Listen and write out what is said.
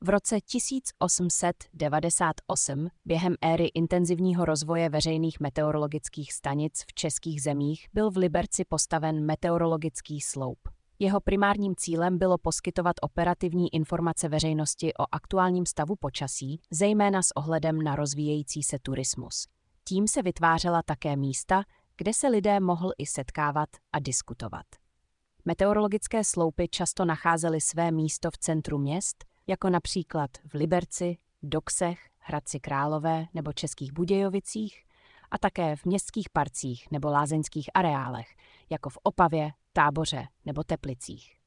V roce 1898 během éry intenzivního rozvoje veřejných meteorologických stanic v českých zemích byl v Liberci postaven meteorologický sloup. Jeho primárním cílem bylo poskytovat operativní informace veřejnosti o aktuálním stavu počasí, zejména s ohledem na rozvíjející se turismus. Tím se vytvářela také místa, kde se lidé mohli i setkávat a diskutovat. Meteorologické sloupy často nacházely své místo v centru měst, jako například v Liberci, Doksech, Hradci Králové nebo Českých Budějovicích, a také v městských parcích nebo lázeňských areálech, jako v Opavě, Táboře nebo Teplicích.